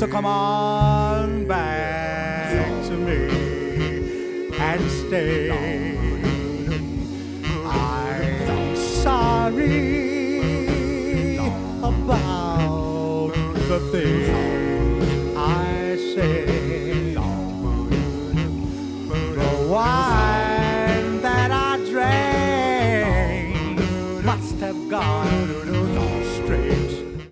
So come on back to me and stay. I'm sorry about the things I said.